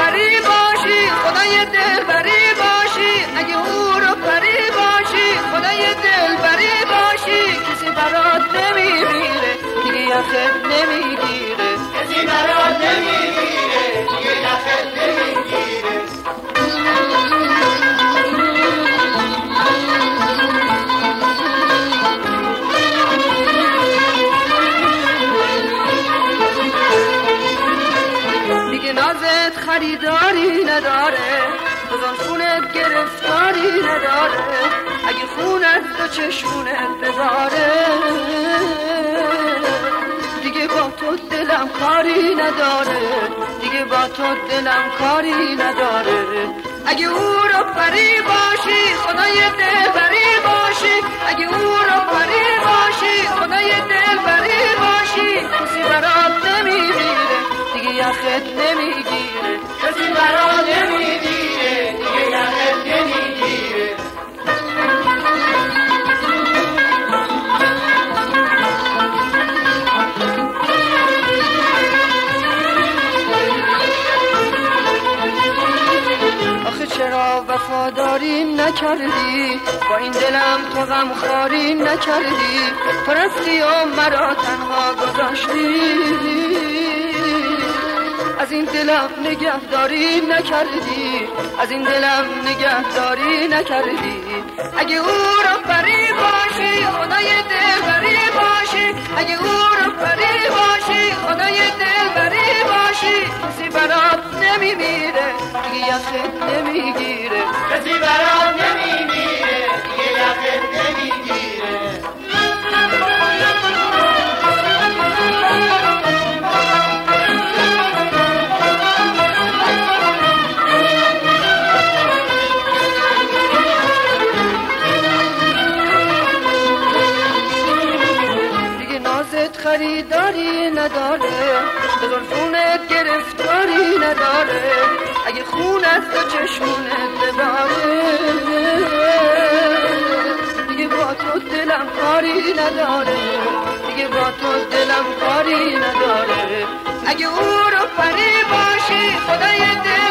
پری باشی خدای دل بری باشی، اگه او رو پری باشی خدای دل بری باشی، کسی برات نمیمیره دیگه یخت نمیگیره، کسی برات نمیگیره دیگه یخت نمیگیره. نازت خریداری نداره، بزن خونت گرفتاری نداره، اگه خونت دو چشمونت بذاره دیگه با تو دلم کاری نداره، دیگه با تو دلم کاری نداره، اگه او رو پری باشی خدای دل بری باشی، اگه او رو پری باشی خدای دل بری باشی، کسی برات نمیمیره دیگه یخت نمیگیره، کسی برات نمیگیره دیگه یخت نمیگیره. آخه چرا وفاداری نکردی، با این دلم تو غمخواری نکردی، تو رفتی و مرا تنها گذاشتی، از این دلم نگهداری نکردی، از این دلم نگهداری نکردی، اگه او رو پری باشی خدای دل بری باشی، اگه او رو پری باشی خدای دل بری باشی، کسی برات نمیمیره دیگه یخت نمیگیره، کسی برات نمیمیره دیگه یخت نمیگیره. خریداری نداره، بزرگونت گرفتاری نداره، اگه خونت و چشمونت بباره دیگه با تو دلم کاری نداره، دیگه با تو دلم کاری نداره، اگه او رو پری باشی خدای دل